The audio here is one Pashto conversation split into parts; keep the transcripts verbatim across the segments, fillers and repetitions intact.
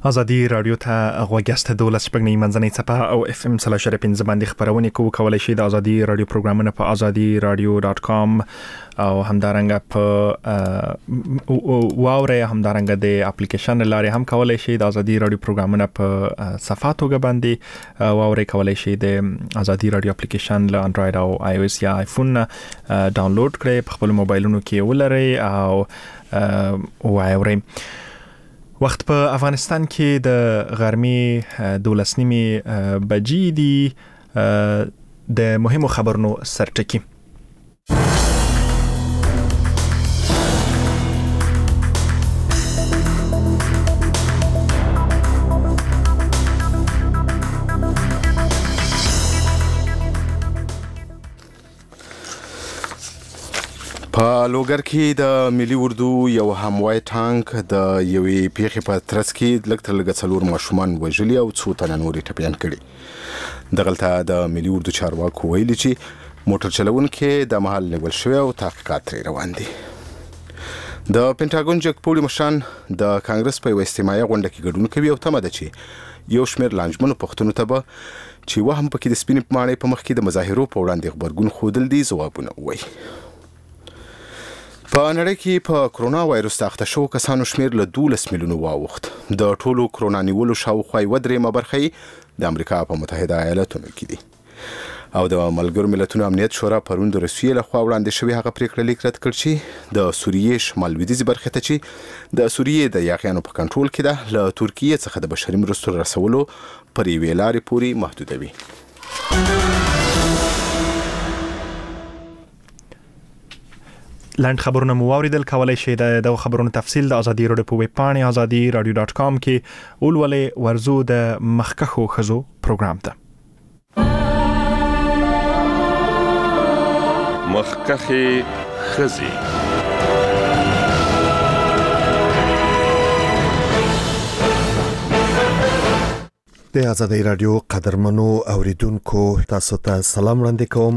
ازادي رادیو ته غوښتل دولس شپږنی منځنۍ صفه او اف ام سلا شرپین زباندې خبرونه کوو. کولای شئ د ازادي رادیو پروګرامونه په ازادي رادیو ډاټ کام او همدارنګه په واوره همدارنګه د اپلیکیشن لارې هم کولای شئ د ازادي رادیو پروګرامونه په صفحاتو باندې واوره کولای شئ د ازادي رادیو اپلیکیشن له انډراید او آی او اس یا آیفون ډاونلوډ کړئ، په خپل موبایلونو کې ولرئ او واورئ. وخت په افغانستان کې د غرمې دولس نیمې بجې دي. د مهمو خبرونو سرټکی. په لوګر کې د ملي اردو یو هموای ټانک د یوې پیښې په ترڅ کې لږ تر لږه څلور ماشومان وژلي او څو تنه نورې ټپیان کړي. دغلته د ملي اردو چارواکو ویلي چې موټر چلونکي د مهال نیول شوی او تحقیقات ترې روان دي. د پینټاګون جګپوړي مشران د کانګرس په یو اجتماعي غونډه کې ګډون کوي او تمه ده چې یو شمېر لانجمنو پښتنو ته به چې وهم پکې د سپینې ماڼۍ په مخ کې د مظاهرو په وړاندې غبرګون ښودل دي ځوابونه وایي. په نړۍ کې په کرونا وایرس اخته شو کسانو شمېر له دولس میلیونو واوښت. د ټولو کرونا نیولو شاوخوا یوه درېیمه برخه د امریکا په متحده ایالاتونو کې دي. او د ملګرو ملتونو امنیت شورا پرون د روسیې لخوا وړاندې شوی هغه پریکړه لیک رد کړ چې د سوریې شمال لویدیځې برخې ته چې د سوریې د یاغیانو په کنټرول کې ده له ترکیې څخه د بشري مرستو رسولو پر یوې لارې پورې محدودوي. لاند خبرونه مو واوریدل. کولای شئ د دغه خبرونو تفصیل د ازادي رادیو په ویب پاڼه ازادي رادیو ډاټ کام کې ولولئ. ورزو د مخکخو خزو پروګرام ته مخکخي خزي. د ازادي رادیو قدرمنو اوریدونکو تاسو ته سلام وړاندې کوم.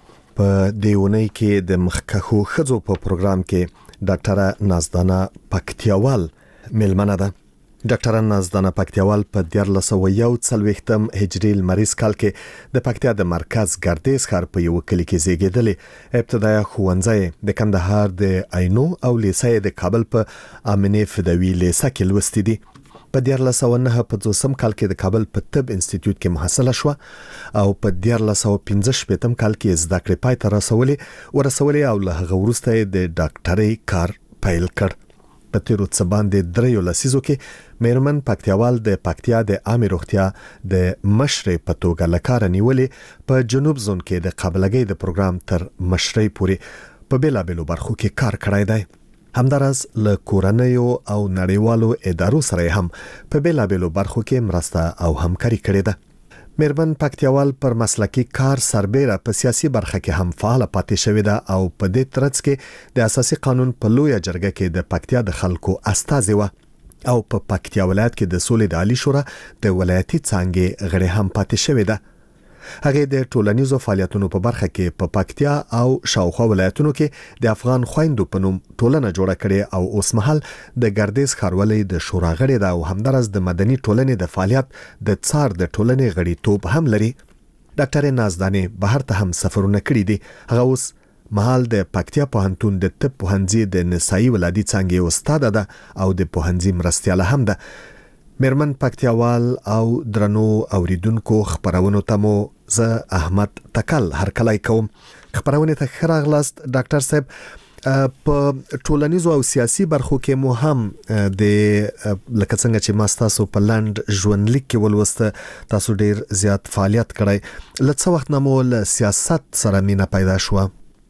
په دیونی کې د مخکخو خزو په پروګرام کې ډاکټره نازدانه پکتیاوال ملمنه ده. ډاکټره نازدانه پکتیاوال په دیارلس سوه یو څلوېښتم هجري لمریز کال کې د پکتیا د مرکز ګردیز ښار په یو کلی کې زیږیدلې. ابتدایي ښوونځی د کندهار د عینو او لیسه د کابل په امنه فدوی لیسه کې لوستې دي. په دیارلس سوه نه په دوسم کال کې د کابل په طب انسټیټیوټ کې محصله شو او په دیارلس سوه پنځه شپېتم کال کې زده کړې پای ته رسولې ورسولې او له هغه وروسته د ډاکټرۍ کار پیل کړ. په تیرو څه باندې دریو لسیزو کې میرمن پکتیاوال د پکتیا د عامه روغتیا د مشرې په توګه لکاره نیولې په جنوب زون کې د قابلګۍ د پروګرام تر مشرۍ پورې په بیلابېلو برخو کې کار کړی دی. همدارس له کورنیو او نړیوالو ادارو سره هم په بیلابېلو برخو کې مرسته او همکاري کړې ده. میرمن پکتیاوال پر مسلکی کار سربېره په سیاسي برخه کې هم فعال پاتې شوې ده او په دې ترڅ کې د اساسي قانون په لویه جرګه کې د پکتیا د خلکو استازي و او په پکتیا ولایت کې د سولې د عالی شورا د ولایتي څانګې غړي هم پاتې شوې ده. هغه د ټولنیزو فعالیتونو په برخه کې په پکتیا او شاوخوا ولایتونو کې د افغان خويندو په نوم ټولنه جوړه کړې او اوس مهال د ګردیز ښاروالۍ د شورا غړي ده او همدارس د مدني ټولنې د فعالیت د څار د ټولنې غړي توپ هم لري. ډاکټر نازدانه بهر ته هم سفرونه کړي دي. هغه اوس مهال د پکتیا پوهنتون د طب پوهنځي د نسایي ولادي څانګې استاد ده او د پوهنځي مرستیاله هم ده. میرمن پکتیاوال او درنو اوریدونکو خبرونو ته مو زه احمد تکل هرکلی کوم. خبرونه ته خراغلاست ډاکټر صاحب. په ټولنیزو او سیاسي برخو کې مو هم د لکه څنګه چې ما تاسو په لاند ژوندلیک کې ولوسته تاسو ډیر زیات فعالیت کړی. لڅ وخت نه مو له سیاست سره مینه پیدا شو.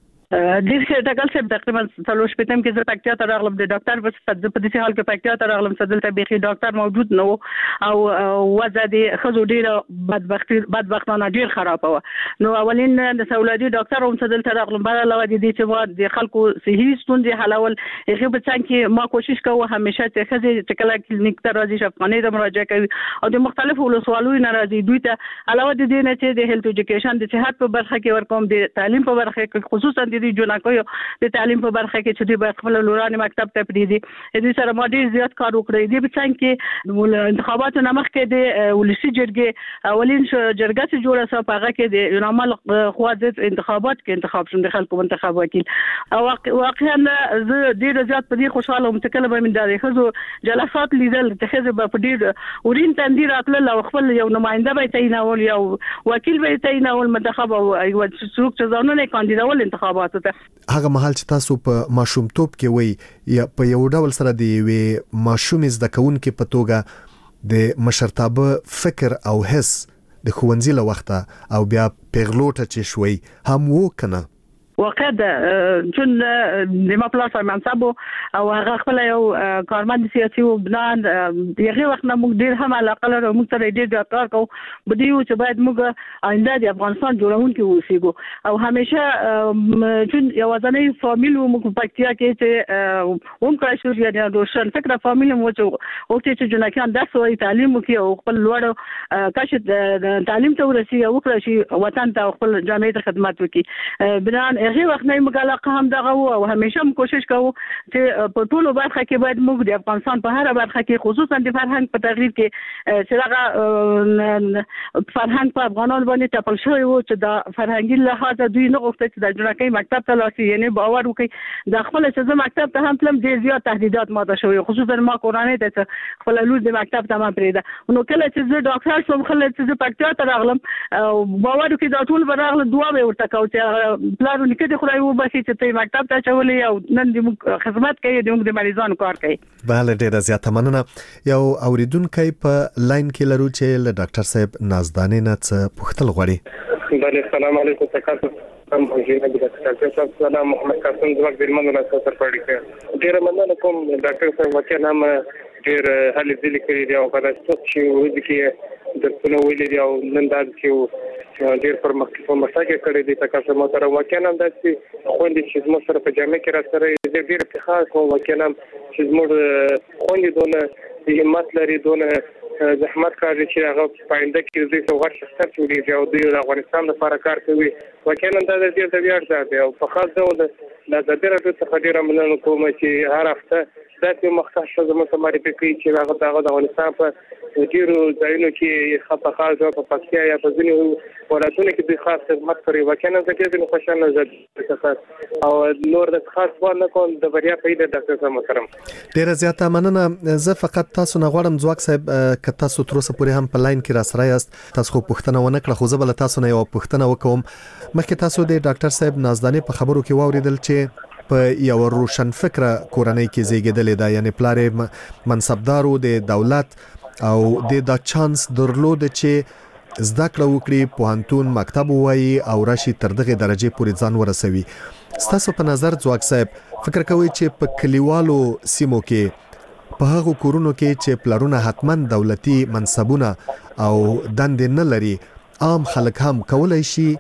ډیر څه ټاکل څه تقریبا څلور شپږم کې زه پکتیا ته راغلم د ډاکټر په صفت په دې حال کې پکتیا ته راغلم سدلته بيخي ډاکټر موجود نه او وضع د خزو ډیر بدبختی بدبختانه ډیر خراب و. نو اولین د سولادي ډاکټر هم سدلته راغلم بل علاوه د دې چې د خلکو صحي ستونزې حلول هغه په څنګه کې ما کوشش کوم همیشه چې خزي چې کله کلینیک ته راځي شفقانه د مراجعه کوي او د مختلفو ولسوالۍ نه راځي دوی ته علاوه د دې نه چې د هیلث ایجوکیشن د صحت په برخه کې ورکوم د تعلیم په برخه کې خصوصا د دي جنکو د تعلیم په برخه کې چې د خپل لورانه مکتب ته پریدي د سره ماډي زیات کار وکړي د بچان کې انتخاباتو نامخ کې د ولسی جرګې اولین جرګه چې جوړه سو په هغه کې د نامل خو د انتخابات کې انتخاب شوم د خلکو منتخب وکیل او واقعا زه ډیر زیات په دې خوشاله متکلم من د خزو جلسات لیدل د خزو په ډیر ورین تندیر اتل او خپل یو نماینده به تعینول یو وکیل به تعینول منتخب او یو څوک چې ځانونه کاندیدول انتخاباتو ته هغه محل چې تاسو په ماشومتوب کې وای یا په یو ډول سره دی وی ماشوم زده کوونکې په توګه د مشرتابه فکر او حس د خوندزي له وخته او بیا پیغلوټه چې شوي هم وو کنه وقد جن لما پلاس منصب او هغه خپل یو کارمند سیاسي او بنان یغه وخت نه موږ ډیر هم علاقه لرو موږ ته ډیر کار کوو بدیو چې باید موږ آینده د افغانستان جوړونکي اوسېګو او همیشه جن یو ځنې فامیل موږ پکتیا کې چې هم کړی شو یا روشن فکر فامیل مو چې او چې جنکان د سوې تعلیم کې او خپل لوړ کاش تعلیم ته ورسي او کړی شي وطن ته خپل جامعه ته خدمت وکړي بنان هغه وخت نه مګاله هم دغه او همیشه هم کوشش کوو چې په ټولو برخه کې باید موږ د افغانستان په هر برخه کې خصوصا د فرهنګ په تغییر کې چې دغه فرهنګ په افغانانو باندې ټاپل شوی وو چې د فرهنګي لحاظ دوی نه غوښتل چې د جنکۍ مکتب ته لاسي یعنی باور وکړي د خپل چې مکتب ته هم تلم ډیر زیات تهدیدات ماته شوی خصوصا ما کورانه ته خپل لور د مکتب ته ما پریده نو کله چې زه ډاکټر شوم خلک چې پکتیا ته راغلم باور وکړي دا ټول براغله دعا به ورته کوي چې پلان کې د خدای وباسي چې ته مکتب ته چولې او نن د خدمت کوي د موږ د مریضانو کار کوي بله ډیره زیاته مننه یو اوریدونکو په لاین کې لرو چې له ډاکټر صاحب نازدانې نه څه پوښتل غواړي بله السلام علیکم تاسو هم موجوده د ډاکټر صاحب سلام محمد قاسم زوګ درمنو نه سره پړی کړ ډیره مننه کوم ډاکټر صاحب وکړ نام ډیر هلي ځلې کړی دی او په تاسو چې وځي کې د څنو ویلې دی او نن دا چې ډیر پر مخکې په مساجد کړی دی تاسو مو سره وکړم د چې خوندې چې موږ سره په جامع کې را سره د ډیر افتخار کوم وکړم چې موږ خوندې دونه همت لري دونه زحمت کوي چې هغه پاینده کې د څو غټ شخصیت جوړیږي او د افغانستان لپاره کار کوي وکړم د دې د ویاړ ځای او په خاص ډول د زړه راټو څخه ډیر مننه کوم چې هر هفته دا چې مختص شوه زموږ معرفي کوي چې هغه د افغانستان په ډیرو ځایونو کې خاصه خاصه په پکتیا یا په ځینو ولایتونو کې د خاص خدمت کوي وکړم چې دې نو خوشاله زړه او نور د خاص ونه کوم د بریا پیدا ډاکټر صاحب محترم ډیره زیاته مننه زه فقط تاسو نه غواړم ځواک صاحب ک تاسو تر اوسه پورې هم په لاین کې را سره یاست تاسو خو پوښتنه ونه کړه خو زه بل تاسو نه یو پوښتنه وکوم مخکې تاسو د ډاکټر صاحب نازدانې په خبرو کې واوریدل چې په یو روشن فکر کورنۍ کې زیږیدل دا یعنی پلار منصبدارو د دولت او د دا چانس درلود چې زده کړه وکړي پوهنتون مکتب وایي او راشي تر دغه درجه پورې ځان ورسوي ستاسو په نظر ځواک صاحب فکر کوي چې په کلیوالو سیمو کې په هغه کورونو کې چې پلارونه حتمن دولتي منصبونه او دندې نه لري عام خلک هم کولای شي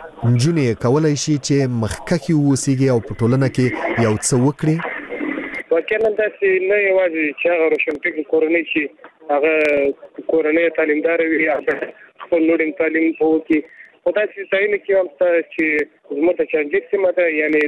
نجونې کولای شي چې مخکخي ووسیږي او په ټولنه کې یو څه وکړي وکړم دا چې نه یوازې چې هغه روشنفکر کورنۍ چې هغه کورنۍ تعلیمدار وي خپل لوړ تعلیم وکړي او دا چې ځایونه کې هم چې زموږ د چنجیک سیمه ده یعنی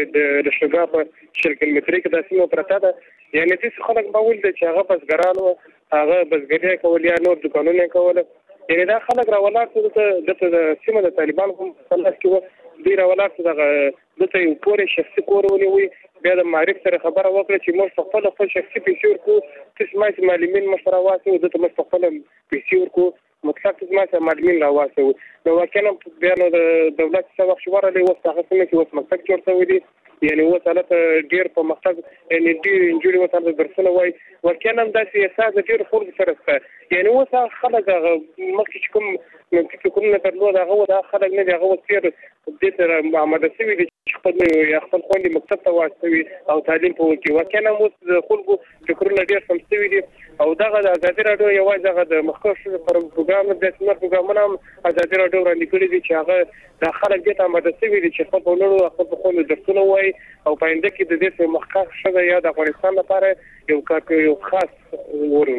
د شګا په شل کیلومتري کې د سیمه پرته ده یعنی چې خلک به ول چې هغه بسګرانو هغه بسګري کول یا نور دکانونه کول یعنی دا خلک راولار څه د سیمه د طالبان هم خلاص کې دی راولار څه د دته یو پورې شخصي کور ونیوي بیا د معرفت سره خبره وکړه چې موږ خپل خپل شخصي پیسې ورکو چې ما چې معلمین مشوره واسو دته موږ خپل پیسې ورکو مطلق چې ما چې معلمین لا واسو نو وکړم بیا نو د دولت څخه وښوره لې وسه هغه څه چې وس مکتب جوړ شوی دی یعنی وسالت ډیر په مقصد یعنی ډیر انجوري وسالت درسونه وای وکړم دا سیاست ډیر خورد سره څه یعنی وسه خلک مخکې کوم چې کوم نه درلود هغه دا خلک نه هغه وسیر د دې آماده شوی دي خپل یا خپل خوندې مکتب ته واستوي او تعلیم په وکي وکړم اوس خلکو فکرونه ډیر سم شوی دي او دغه د ازادي راډیو یوازې هغه د مخکښ پروګرام د سمر پروګرامونه هم ازادي راډیو وړاندې کړی دي چې هغه د خلک دې ته آماده شوی دي چې خپل ولرو خپل خوندې درسونه وای او پاینده کې د دې مخکښ شوی یا د افغانستان لپاره یو کار یو خاص ورودي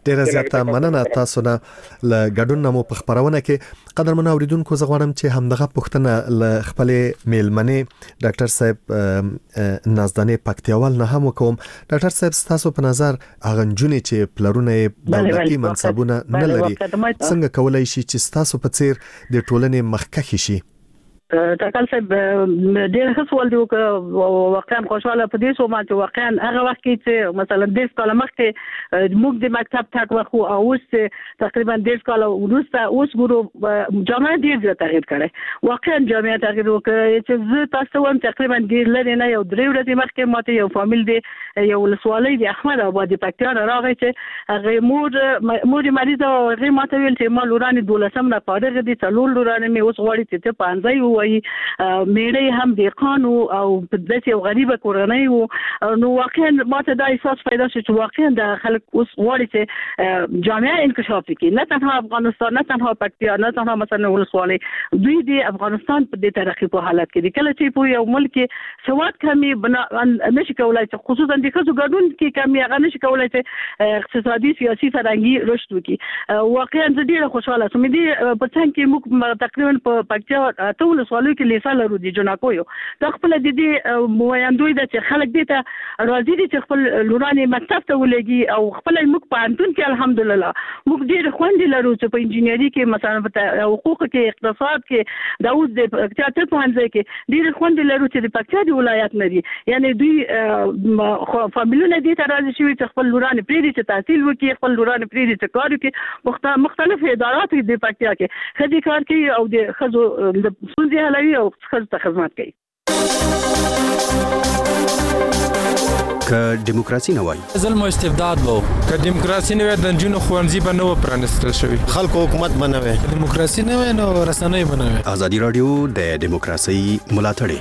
ډیره زیاته مننه تاسو نه ل ګډون مو په خبرونه کې قدرمن اوریدونکو زه غواړم چې همدغه پوښتنه ل خپل میلمنې ډاکټر صاحب نازدانه پکتیاوال نه هم وکوم. ډاکټر صاحب تاسو په نظر هغه جنونی چې پلرونه دولتي منصبونه نه لري څنګه کولای شي چې تاسو په څیر د ټولنې مخکخ شي؟ تکل صاحب ډېر ښه سوال دی او واقعا خوشاله په دې سو ما چې واقعا هغه وخت کې چې مثلا د سکول مخکې موږ د مکتب تک وخو او اوس تقریبا د سکول ورسته اوس ګورو جامعه ډېر زیات تغیر کړي. واقعا جامعه تغیر وکړي چې زه تاسو هم تقریبا ډېر لري نه یو درې ورځې مخکې ماته یو فامیل دی یو ولسوالۍ د احمد آباد د پکتیا راغی چې هغه مور مور مریض او هغه ماته ویل چې ما لورانه دولسم نه پاډر دي څلور لورانه مې اوس غواړي چې په انځي وي میړې هم د قانو او په داسې یو غریبه کورنۍ وو. نو واقعا ماته دا احساس پیدا شو چې واقعا د خلک اوس غواړي چې جامعه انکشاف وکړي، نه تنها افغانستان نه تنها پکتیا نه تنها مثلا ولسوالۍ، دوی د افغانستان په دې ترقی په حالت کې دي. کله چې په یو ملک سواد کمی نشي کولای چې خصوصا د خزو ګډون کې کمی هغه نشي کولای چې اقتصادي سیاسي فرهنګي رشد وکړي. واقعا زه ډیره خوشاله سوم دي په څنګه کې موږ تقریبا په پکتیا ټول ولسوالۍ کې لیسا لرو دي جنکو یو د خپل د دې مویندوی د چې خلک دي ته راځي دي چې خپل لورانه مکتب ته ولګي او خپل موږ په انتون کې الحمدلله موږ ډېر خوندې لرو چې په انجینری کې مثلا په حقوق کې اقتصاد کې د اوس د پکتیا ته پوهنځي کې ډېر خوندې لرو چې د پکتیا د ولایت نه دي، یعنی دوی فامیلونه دي ته راځي چې خپل لورانه پریدي چې تحصیل وکړي، خپل لورانه پریدي چې کار وکړي. مختلف ادارات د پکتیا کې خدي کار کوي او د خزو د سونځي هلوي او خزو خدمت کوي. که دیموکراسي نه وای ظلم او استبداد وو، که دیموکراسي نه وای د جنونو خوانزي به نه و پرانستل شوی، خلکو حکومت بنوي، دیموکراسي نه وای نو رسنۍ بنوي. ازادي رادیو د دیموکراسي ملاتړ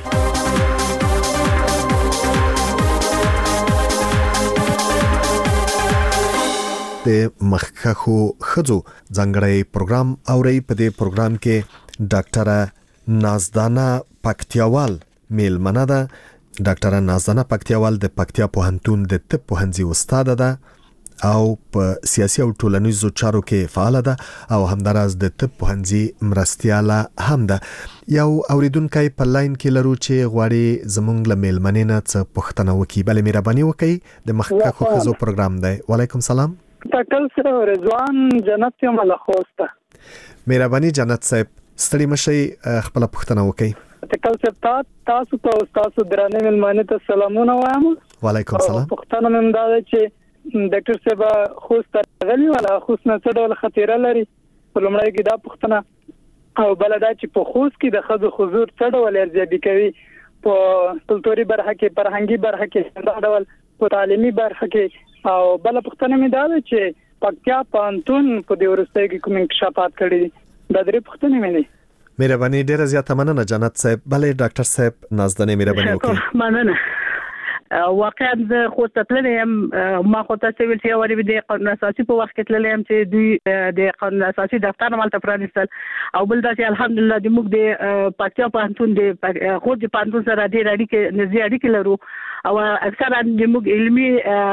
د مخکخو خزو ځانګړی پروګرام اوري. په دې پروګرام کې ډاکټر نازدانه پکتیاوال میلمنه ده. ډاکټر نازدانه پکتیاوال د پکتیا پوهنتون د طب پوهنځي استاد ده او په سیاسي او ټولنیزو چارو کې فعال ده او همداراز د طب پوهنځي مرستياله هم ده. یو اوریدونکو په لاین کې لرو چې غواړي زمونږ له میلمنې نه څه پوښتنه وکړي. بل مهرباني وکړئ. د مخکخو خزو پروګرام دی. وعلیکم سلام. تکل سره رضوان جنت یم له خوسته. مهرباني جنت صاحب ستړي مشي خپل پوښتنه وکړئ. تکل صاحب تاسو ته تاسو درانه ملمانه ته سلامونه وایم. وعلیکم سلام. پوښتنه مې دا ده چې ډاکټر صاحب خوسته غلی ولا خوسنه څه ډول خطر لري؟ په لومړی کې دا پوښتنه او بل دا چې په خوست کې د خزو حضور څه ډول ارزیابي کوي؟ په کلتوري برخه کې، فرهنګي برخه کې، دا ډول په تعلیمي برخه کې. او بل پوښتنه مې دا ده چې پکتیا پوهنتون په دې ورستۍ کې کوم انکشافات کړي دي؟ دا درې پوښتنې مې دي. مهرباني ډیره زیاته مننه جنت صاحب. بلې ډاکټر صاحب نازدانه مهرباني وکړئ. مننه. واقعا زه خو تللم ما خو تاسو ویل چې اوري د قانون اساسي په وخت کې تللم چې دوی د قانون اساسي دفتر مالته پرانیستل او بل دا چې الحمدلله د موږ د پکتیا پوهنتون د خو د پوهنتون سره ډېر اړیکې نږدې اړیکې لرو او اکثرا د موږ علمي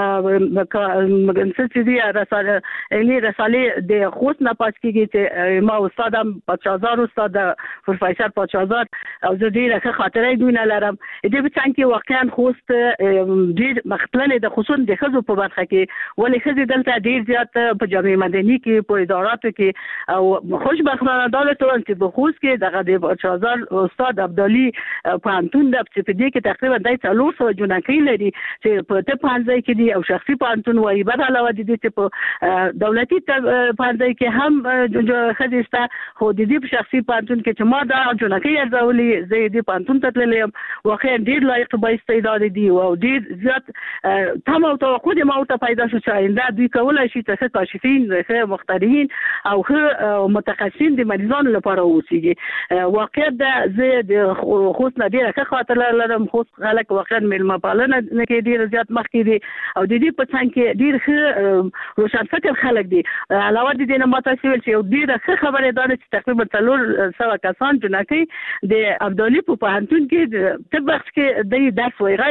مګنسل دي رساله علمي رساله د خوست نه پات کیږي چې ما استاد پاتشازار استاد پروفیسور پاتشازار او زه ډیره ښه خاطرې دوی نه لرم. دې په څنګه کې واقعا خوست ډیر مختلف د خصوص د خزو په برخه کې ولې خزي دلته ډیر زیات په جامعه مدني کې په اداراتو کې او خوشبختانه دولت ورته په خوست کې دغه د پاتشازار استاد عبدالي پانتون د په دې کې تقریبا د څلور سوه جنکې لري چې په ته پانځای کې دي او شخصي پانتون وایي بد علاوه دي چې په دولتي پانځای کې هم خزيستا خو د دې په شخصي پانتون کې چې ما دا جنکې ارزولې زه دې پانتون ته تللم واقعا ډیر لایق به استعداد دي او ډیر زیات تم او توقع د موته پیدا شو چې آینده دوی کولای شي چې کاشفین ښه مخترعين او ښه متخصصین د مریضانو لپاره اوسېږي. واقعا د زه د خوست نه ډیره ښه خاطر لرم. خوست خلک واقعا ملما پالنه کې ډیر زیات مخکې دي او د دې په څنګه کې ډیر ښه روشن فکر خلک دي. علاوه د دې نه ماته ویل چې ډیره ښه خبره ده چې تقریبا څلور سوه کسان جنکې د عبدالي په پوهنتون کې د بخش کې د درس وایي غیر لدې نه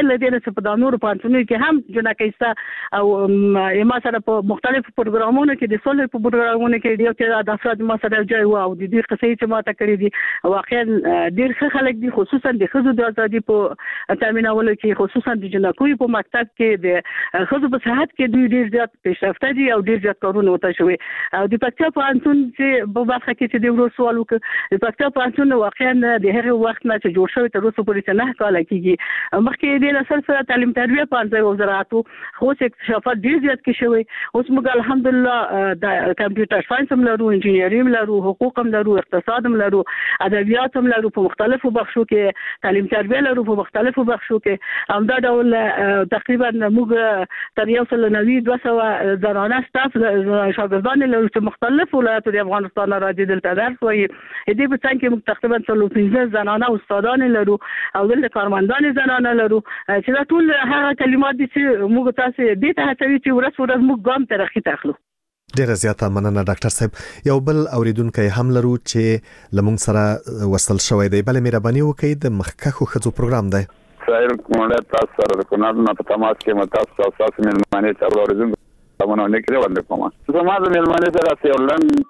چې په د نورو پانتونو کې هم جنکیسته او ما سره په مختلفو پروګرامونو کې د سولې په پروګرامونو کې ډیر چې د افراد ما سره ځای و او د دې قصې چې ما ته کړې دي واقعا ډیر ښه خلک دي خصوصا د ښځو د ازادي په تامینولو کې خصوصا د جنکوي په مکتب کې د ښځو په صحت کې دوی ډیر زیات پیشرفته دي او ډیر زیات کارونه وته شوي او د پکتیا پانتون چې په برخه کې چې د ورو سوال وکړ د پکتیا پانتون واقعا د هغه وخت نه چې جوړ شوی تر اوسه پورې نه کال کېږي مخکې د لسر سره تعلیم تربیه پانځه او زراعتو خو اکتشافات ډیر زیات کې شوی اوس موږ الحمدلله د کمپیوټر ساينس هم لرو انجینری هم لرو حقوق هم لرو اقتصاد هم لرو ادبیات هم لرو په مختلفو بخشو کې تعلیم تربیه لرو په مختلفو بخشو کې همدا ډول تقریبا موږ تر یو سل نوي دوه سوه زنانه سټاف شاګردان لرو چې مختلف ولایتو د افغانستان راځي دلته درس وایي دې په څنګه کې موږ تقریبا څلور پنځه زنانه استادان لرو او دلته کارمندان زنانه لرو چې دا ټول هغه کلمات دي چې موږ تاسو دې ته هڅوي چې ورځ ورځ موږ ګام ترقی تاخلو. ډیره زیاته مننه ډاکټر صاحب یو بل اوریدونکو هم لرو چې لمونږ سره وصل شوی دی بل مهرباني وکړئ د مخکخو خزو پروګرام دی سایر کومه تاسو سره د کونړ نه په تماس کې متاسف او تاسو ملمانه ته اوریدونکو تاسو نه کړی وړاندې کوم زما د ملمانه سره یو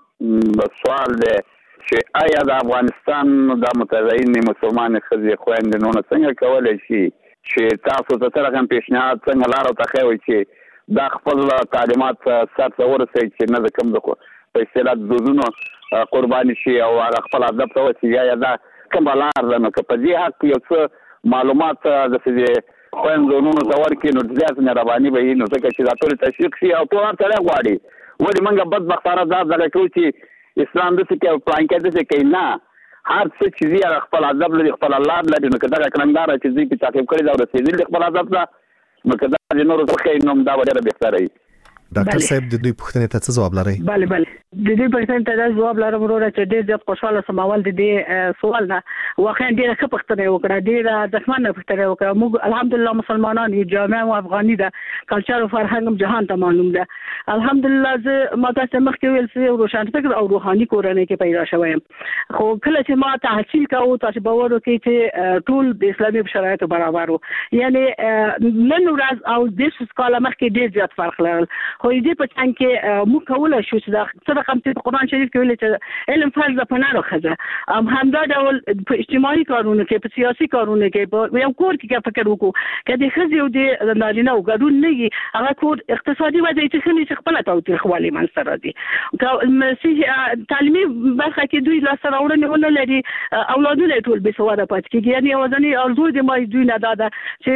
لن سوال دی چې آیا د افغانستان د متدین مسلمان خزې خويندې نو څنګه کولای شي چې تاسو ته سره هم پیشنهاد څنګه لار ته خوي چې دا خپل تعلیمات سره ورسې چې نه کوم د په اصطلاح دودونو قرباني شي او خپل ادب ته وسی یا دا کوم لار نه په دې حق یو څه معلومات د دې خويندو نو څور کې نو ځاز نه رواني به نو څنګه چې دا ټول تشویق شي او ټول سره غواړي ولې موږ بدبختانه دا دغه چې اسلام د څه کې پلان کې د څه کې نه هر څه چې زیات خپل ادب لري خپل الله لري نو کدا کلمدار چې دې په تعقیب کړی دا ورسېدل خپل ادب لا نو کدا د نورو څخه نوم دا ډېر بهتره وي. ډاکټر صاحب د دوی پوښتنې ته څه جواب لرئ؟ bale bale د دې پښتنې ته جواب لرم وروره چې ډېر زیات خوشاله سماوال د دې سوال نه واقعا ډېر ښه پښتنه وکړه ډېر ځخمنه پښتنه وکړه موږ الحمدلله مسلمانان یو جامع او افغاني ده کلچر او فرهنګ جهان ته معلوم ده الحمدلله زه ما تاسو مخکې ویل چې روشن فکر او روحاني کورنۍ کې پیدا شوم خو کله چې ما تحصیل کاوه تاسو باور وکړئ چې ټول د اسلامي شرایطو برابر وو یعنی نن ورځ او د سکاله مخکې ډېر زیات فرق لرل خو دې په څنګه کې مو کولای شو چې د صدقه په قرآن شریف کې ویل چې علم فرض ده په نارو خزه ام همدا ډول په اجتماعي کارونو کې په سیاسي کارونو کې په یو کور کې فکر وکړو کله خزه یو د نارینه او ګډون نه وي هغه کور اقتصادي وضعیت چې خپل تاوتریخوالي منځ راځي مسیح تعلیمي برخه کې دوی لاس راوړنه ونه لري اولادونه ټول به سواده پات کېږي یعنی وزني ارزو دي ما دوی نه داده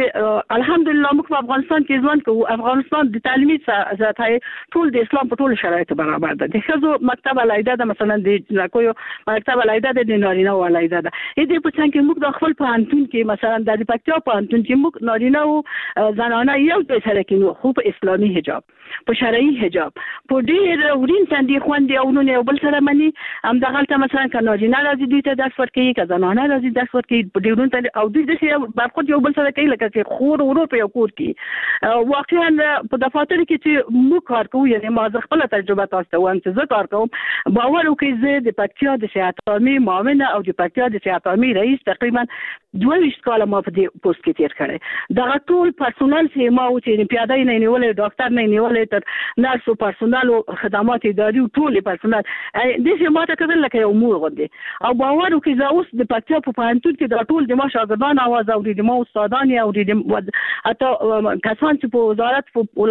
چې الحمدلله موږ په افغانستان کې ژوند کوو افغانستان د تعلیمي ذاتای ټول د اسلام په ټول شرایطو برابر ده د خزو مکتب علایده ده مثلا د کوی مکتب علایده ده د نارینه علایده ده دې په څنګه کې موږ د خپل پانتون کې مثلا د پکتیا پانتون کې موږ نارینه او زنانه یو ځای سره کې خو په اسلامي حجاب په شرعي حجاب په ډېر ورین تندې خوندې او نو بل سره مني هم دغلته مثلا ک نارینه راځي دوی ته درس ورکوي ک زنانه راځي درس ورکوي په ډېرون تندې او دوی د برخود یو بل سره کوي لکه چې خور ورو په یو کور کې واقعا په دفاتر کې چې مو کار کوو یعنی ما زه خپل تجربه تاسو ته وایم چې زه کار کوم باور وکړئ زه د پکتیا د صحت عامه معاونه او د پکتیا د صحت عامه رئیس تقریبا دوه ویشت کاله ما په دې پوسټ کې تیر کړی دا ټول پرسونل چې ما او چې پیاده نه نیولې ډاکټر نه نیولې تر نرس او پرسونل او خدمات اداري ټول پرسونل د دې ما ته کړل لکه یو مور غوډه او باور وکړئ زه اوس د پکتیا په پانتون کې دا ټول د ما شاګردان आवाज اوري د ما استادان اوري د حتی کسان چې په وزارت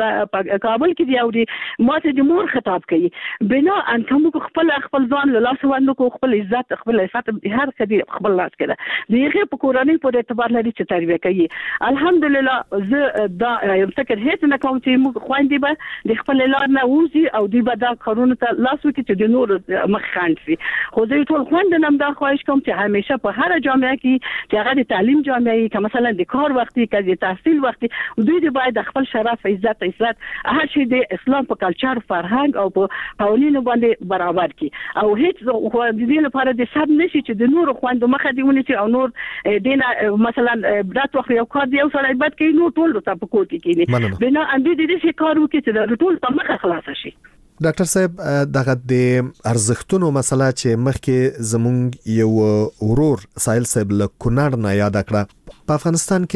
په کابل کې دی اوري ما ته د مور خطاب کوي بنا ان کوم خپل خپل ځان له لاس باندې کو خپل عزت خپل عزت هر کدي خپل لاس کړه دیغه په کورنۍ په اعتبار لري چې تربیه کوي الحمدلله زه دا یم فکر هیڅ نه کوم چې موږ خويندې به د خپل لار نه وځي او دی به دا کارونه ته لاس وکړي چې د نور مخ خاند شي خو زه ټول خويندې نم دا خواهش کوم چې همیشه په هر جامعه کې چې هغه د تعلیم جامعه کې مثلا د کار وختي کې د تحصیل وختي دوی د باید خپل شرف عزت عزت هر شي د اسلام په کلچر فرهنګ او په قوانینو باندې برابر کی او هیڅ خو د دې لپاره د سب نشي چې د نور خويندو مخه دیونه چې او نور دینه مثلا برات وخت یو کار دی او سره عبادت کوي نو ټول ته په کوټ کې کینی بنا ان دې دې شي کار وکړي چې ټول په مخه خلاص شي. ډاکټر صاحب دغه د ارزښتونو مسله چې مخکې زمونږ یو ورور سایل صاحب له کونړ نه یاد کړه په افغانستان کې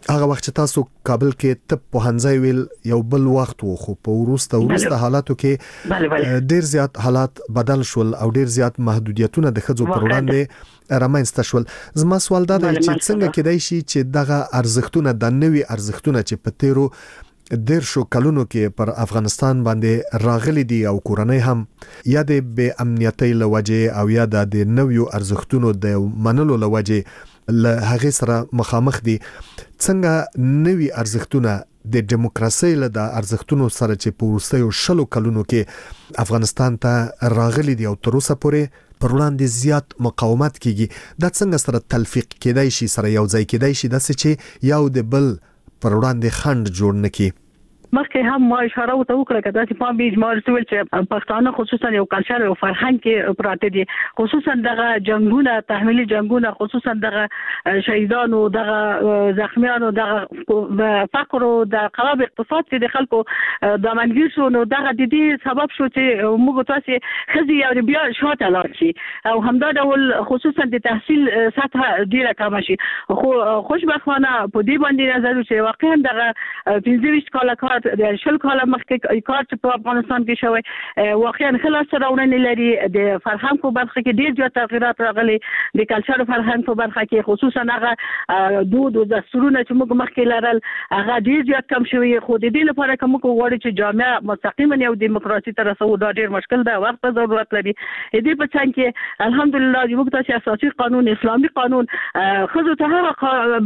هغه وخت چې تاسو کابل کې طب پوهنځی ویل یو بل وخت وو، خو په ورسته ورسته حالاتو کې ډیر زیات حالات بدل شول او ډیر زیات محدودیتونه د ښځو پر وړاندې رامنځته شول. زما سوال دا دی چې څنګه کېدای شي چې دغه ارزښتونه د نوي ارزښتونه چې په تیرو دیر شو کلونو کې پر افغانستان باندې راغلي دي او کورنۍ هم یا د بې امنیتۍ له وجې او یا د نویو ارزښتونو د منلو له وجې له هغې سره مخامخ دي، څنګه نوي ارزښتونه د دیموکراسۍ له د ارزښتونو سره چې په وروستیو شلو کلونو کې افغانستان ته راغلي دي او تر اوسه پورې پر وړاندې زیات مقاومت کیږي، دا څنګه سره تلفیق کېدای شي، سره یو ځای کېدای شي داسې چې یو د بل پر وړاندې خنډ جوړ نه کړي؟ مخکې هم ما اشاره وته وکړه کدا چې په بیج مارس ویل چې پښتانه خصوصا یو کلچر او فرهنګ کې پراته دي، خصوصا دغه جنگونه تحمیلي جنگونه، خصوصا دغه شهیدانو، دغه زخمیانو، دغه فقر او د خراب اقتصاد چې د خلکو د منګیر شو، نو دغه د دې سبب شو چې موږ تاسو خزي او بیا شاته لاړ شي او همدا ډول خصوصا د تحصیل سطح ډیره کم شي. خو خوشبختانه په دې باندې نظر چې واقعا دغه پنځه ویشت کاله کار د شل کاله مخکې کار چې په افغانستان کې شوی واقعا خلاص راوړنې لري. د فرهنګ په برخه کې ډیر زیات تغیرات راغلي، د کلچر فرهنګ په برخه کې خصوصا هغه دود او دستورونه چې موږ مخکې لرل هغه ډیر زیات کم شوی. خو د دې لپاره کوم غواړي چې جامعه مستقیما یو دیموکراسي ته رسو دا ډیر مشکل ده، وخت ضرورت لري. دې په څنګ کې الحمدلله موږ تاسو اساسي قانون، اسلامي قانون خزو ته هغه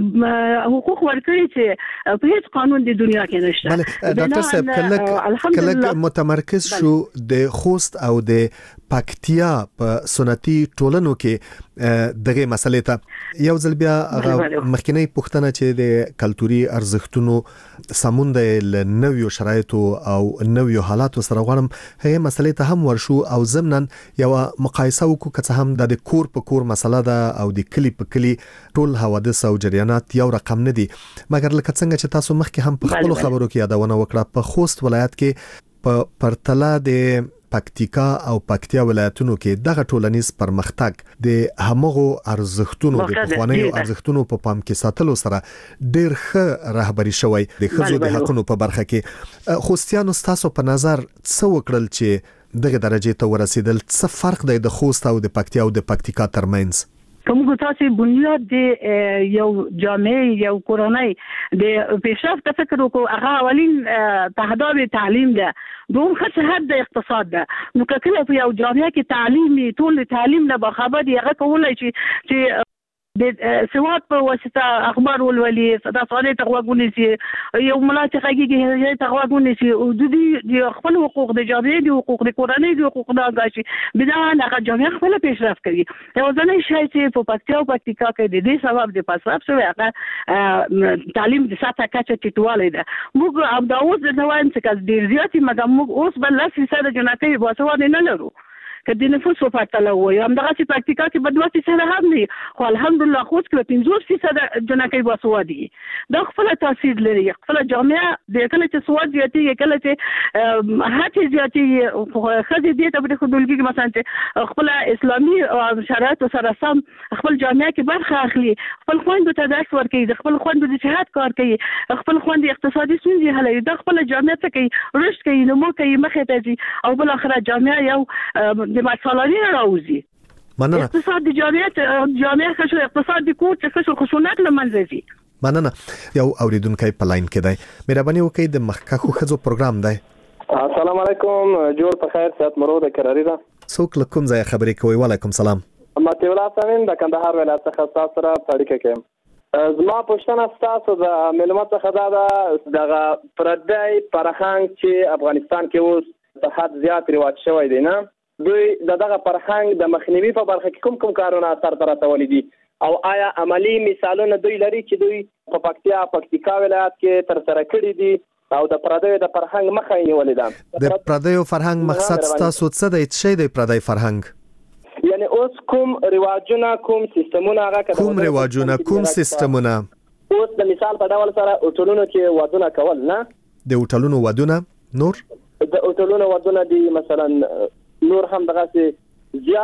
حقوق ورکړي چې په هیڅ قانون د دنیا کې نشته. ډاکټر صاحب کله کله متمرکز شو د خوست او د پکتیا په سنتي ټولنو کې دغه مسلې ته یو ځل بیا مخکینی پوښتنه چې د کلتوري ارزښتونو سمون د نویو شرایطو او نویو حالاتو سره غواړم هغه مسلې ته هم ورشو او ضمناً یو مقایسه وکړو که هم د کور په کور مسله ده او د کلی په کلی ټول حوادث او جریانات یو رقم نه دي، مګر لکه څنګه چې تاسو مخکې هم په خپل خبرو کې یادونه وکړه په خوست ولایت کې په پرتله د پکتیکا او پکتیا ولایتونو کې دغه ټولنیز پرمختګ د همغو ارزښتونو د پخوانیو ارزښتونو په پام کې ساتلو سره ډیر ښه رهبري شوی د ښځو د حقونو په برخه کې. خوستیانو ستاسو په نظر څه وکړل چې دغه درجه ته ورسېدل؟ څه فرق دی د خوست او د پکتیا او د پکتیکا ترمنځ؟ کوم تاسو بنیاد د یو جامع یو کورنۍ د پیشرفت فکر وکړو، هغه اولین تهداب تعلیم ده، دوم خصوصیت د اقتصاد ده. نو کله په یو جامعه کې تعلیم ټول تعلیم نه باخبر دی هغه کولای شي چې د سواد په واسطه اخبار ولولي، صدا صالح تغوغونی سي یو ملاته حقيقي هي تغوغونی سي او د دې خپل حقوق د جامعې د حقوق د کورنۍ د حقوق نه غاشي بنا هغه جامعه خپل پیشرفت کوي. یو ځنه شي چې په پکتیا او پکتیکا کې د دې سبب د پاسراب شوی هغه تعلیم د ساته کچه ټیټوالی ده. موږ اب دا اوس د نوایم څخه ډیر زیاتې مګم موږ اوس بل لس فیصد جنکۍ باسواده نه لرو که د نفوس په پرتله وي. هم دغه چې پراکټیکا کې بدوي څه هم نه، خو الحمدلله خو څه پنځوس فیصد جنکۍ باسوادي دا خپل تاثیر لري. خپل جامعه د کله چې سواد زیاتې کله چې هڅه زیاتې خځې دې ته په خودلګي مثلا چې خپل اسلامي شرایط سره سم خپل جامعه کې برخه اخلي، خپل خويندو ته درس ورکوي، خپل خويندو د جهاد کار کوي، خپل خويندې اقتصادي ستونزې حلوي، د خپل جامعه ته کوي رشد کوي، نو مو کوي مخه ته دي او بل اخر جامعه یو د مسالې راوځي. مننه. اقتصاد د جامعیت جامعه خشو اقتصاد د کوټ خشو خشونت لمنځه دي. مننه. یو اوریدونکو په لاین کې دی، مهرباني وکړئ د مخکخو خزو پروګرام دی. السلام علیکم، جوړ په خیر، سات مرو د کراری ده. څوک لکم ځای خبرې کوي؟ وعلیکم سلام. ماته ولا سامین د کندهار ولایت څخه تاسو سره پړکه کوم. زما پښتنه تاسو د معلومات څخه دا دغه پردای فرهنګ چې افغانستان کې اوس په حد زیات رواج شوی دی، نه دوی دغه فرهنګ د مخنیوي په برخه کې کوم کوم کارونه سر ته راتولي دي او آیا عملی مثالونه دوی لري چې دوی په پکتیا پکتیکا ولایت کې تر سره کړی دي او د پردیو د فرهنګ مخه یې ولې ده؟ د پردیو فرهنګ مقصد تاسو څه دی؟ څه دی پردی فرهنګ؟ یعنی اوس کوم رواجونه کوم سیستمونه هغه کوم رواجونه کوم سیستمونه اوس د مثال په ډول سره هوټلونو کې ودونه کول، نه د هوټلونو ودونه نور د هوټلونو ودونه دي مثلا نور هم دغه زیات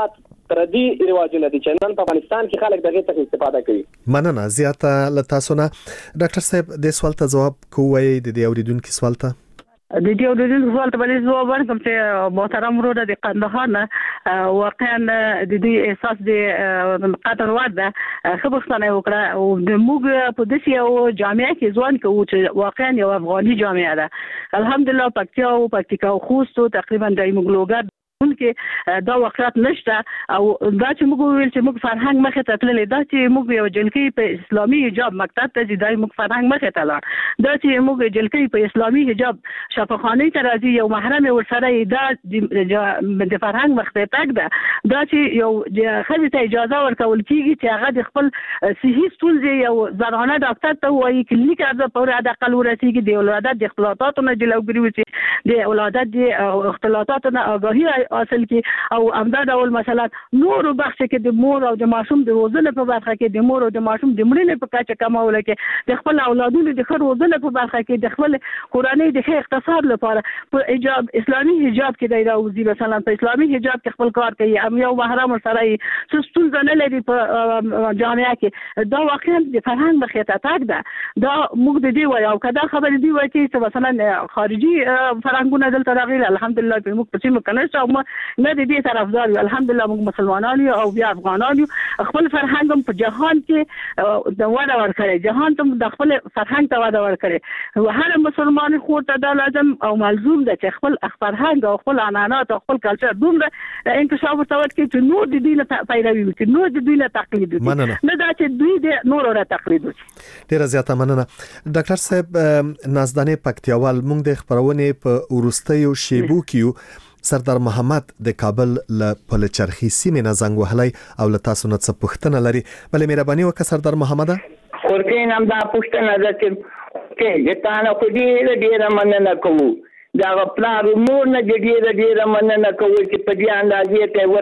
پردي رواجونه دي چې نن په افغانستان کې خلک دغه څخه استفاده کوي. مننه زیاته لتاسو نه. ډاکټر صاحب د سوال ته جواب کوی د دې اوریدونکو سوال ته د دې اوریدونکو سوال ته باندې جواب ورکوم چې محترم ورور د قندهار نه واقعا د دې احساس د قطر وده خبرستانه وکړه او د موږ په دې یو جامعه کې ځوان کوو چې واقعا یو افغاني جامعه ده الحمدلله پکتیا او پکتیکا خوست تقریبا د ایموګلوګر کې دا وخت نشته او دا چې موږ ویل چې موږ فرهنګ مخه ته تللې دا چې موږ یو جلکی په اسلامي حجاب مکتب ته چې دای موږ فرهنګ مخه ته لاړ دا چې موږ جلکی په اسلامي حجاب شفاخانه ته راځي یو محرم ورسره دا د فرهنګ مخه تک ده دا چې یو خځې ته اجازه ورکول کیږي چې هغه د خپل صحي ستونزې یو زنانه ډاکټر ته وایي کلینیک ارزه پورې د اقل ورسیږي د ولادت د اختلاطاتو نه جلوګیری وشي د ولادت د اختلاطاتو نه آگاهی حاصل کی او امداد اول مثلا نور بخش کې د مور او د ماشوم د روزنه په برخه کې د مور او د ماشوم د مړینې په کچه کمول کې د خپل اولادونو د خیر روزنه په برخه کې د خپل قرآني د خیر اقتصاد لپاره په حجاب اسلامي حجاب کې د راوځي مثلا په اسلامي حجاب کې خپل کار کوي ام یو محرم سره سستون نه لري په جامعه کې دا واقعا د فرهنګ مخه تاک ده دا موږ د دې وایو او کدا خبر دی وایي چې مثلا خارجي فرهنګونه دلته راغلي الحمدلله په موږ په سیمه کنه نه د دې طرفدار یو الحمدلله موږ مسلمانان یو او بیا افغانان یو خپل فرهنګ په جهان کې د وړه ورکړي جهان ته د خپل فرهنګ ته وړه ورکړي هر مسلمان خو ته د لازم او ملزوم ده چې خپل فرهنګ او خپل عنعنات او خپل کلچر دومره انکشاف ورته کوي چې نور د دین ته پیروي وکړي نور د دین تقلید وکړي نه دا چې دوی د نور را تقلید وکړي. ډیره زیاته مننه ډاکټر صاحب نازدانه پکتیاوال موږ د خبرونه په ورستیو شیبو کې سردار محمد د کابل له پلچرخي سیمې نه زنګ وهلی او له تاسو نه څه پوښتنه لري بلې مهرباني وکړه سردار محمد خورکین هم دا پوښتنه ده چې کې د تانه خو ډېره ډېره مننه کوو دا پلار مور نه ډېره ډېره مننه کوو چې په دې اندازې ته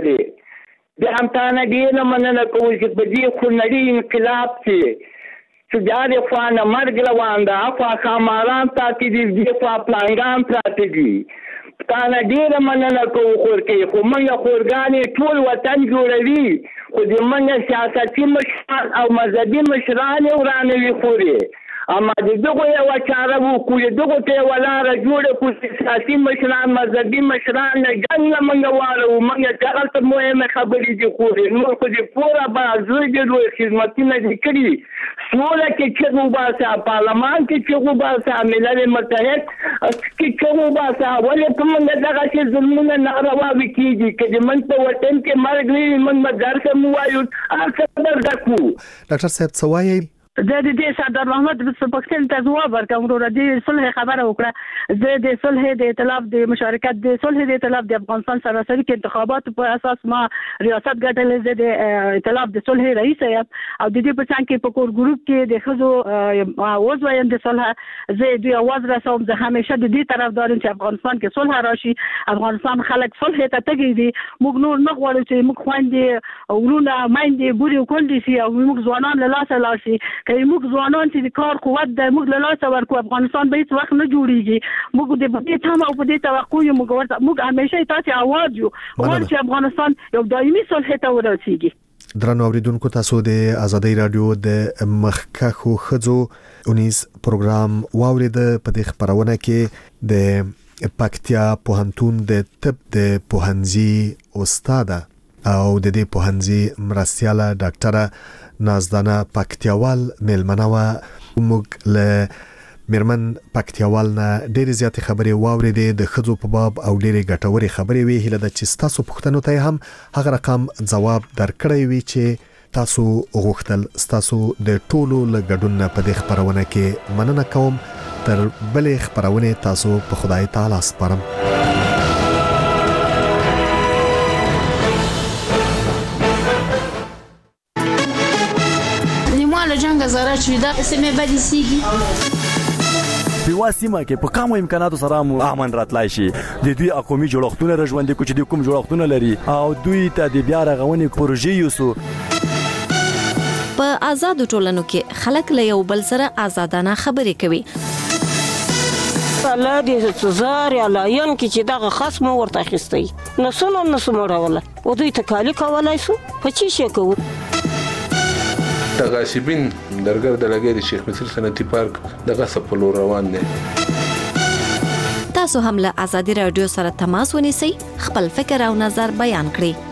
ورسولې د هم تانه ډېره مننه کوو چې په دې خونړي انقلاب کې چې دا د خوانه مرګ روان ده خوا خاماران پاتې دي دې خوا پلانګان پاتې دي تانه ډیره مننه کوو خورکې خو موږ خورګانې ټول وطن جوړوي خو د موږ سیاسي مشران او مذهبي مشران ورانوي خوري اما د دغه یو چاره وکړو دغه ته ولاره جوړه کو سیاسي مشران مذهبي مشران نه څنګه موږ واره موږ ټول ته مهمه خبرې دي خوري نور خو د پورا بازو د لوی خدمتونه دي کړی سوله کې چې وباسه پارلمان کې چې وباسه ملل متحد کې چې وباسه ولې په موږ دغه چې ظلمونه ناروا وکړي چې موږ په وطن کې مرګ وي موږ مدرسه مو وایو هغه درکو. ډاکټر صاحب څه وایي د دې سردار محمد په پښتون ته جواب ورکوم ورو د صلح خبره وکړه زه د صلح د ائتلاف د مشارکت د صلح د ائتلاف د افغانستان سراسري کې انتخابات په اساس ما ریاست ګټلې زه د ائتلاف د صلح رئیس یم او د دې په څنګه کې په کور ګروپ کې د خزو عضو یم د صلح زه د اواز رسوم زه همیشه د دې طرفدار یم چې افغانستان کې صلح راشي افغانستان خلک صلح ته تګي دي موږ نور نه غواړو چې موږ خويندې ورونه مایندې بوري کول شي او موږ ځوانان له لاسه لاشي که موږ ځوانان چې کار قوت د موږ له لاسه ورکو افغانستان به هیڅ وخت نه جوړیږي موږ د دې تمه او په دې توقع یو موږ ورته موږ همیشه تاسو आवाज یو ورته چې افغانستان یو دایمي صلح ته ورسیږي. درنو اوریدونکو تاسو د ازادي رادیو د مخکخو خزو اونیز پروګرام واورید په دې خبرونه کې د پکتیا پوهنتون د طب د پوهنځي استاد او د دې پوهنځي مرستياله ډاکټره نازدانه پکتیاوال ملمنوه موږ له مرمن پکتیاوال نه ډېر زیات خبرې واورېدې د خزو په باب او ډېر ګټوري خبرې وی هله د چې تاسو پوښتنو ته هم هغه رقم جواب درکړی وی چې تاسو غوښتل تاسو د ټولو لګډون په دې خبرونه کې مننه کوم تر بلې خبرونه تاسو په خدای تعالی سپارم. زرا چې دا سمې بدې سیږي په واسمه کې په کوم امکاناتو سره مو امن راتلای شي د دوی اقومي جوړښتونه رژوندې کوچ د کوم جوړښتونه لري او دوی ته د بیا رغونې پروژې یوسو په آزاد ټولنو کې خلک له یو بل سره آزادانه خبرې کوي الله دې زار یا لاین کې چې دغه خصم ورته اخیستی نو څنګه نسو مړوله او دوی ته کالی کولای شو په چی شي کوو د غاصبین درګر د لګي د شیخ مصر صنعتي پارک د غصب په لور روان دي. تاسو هم له ازادي رادیو سره تماس ونیسئ، خپل فکر او نظر بیان کړئ.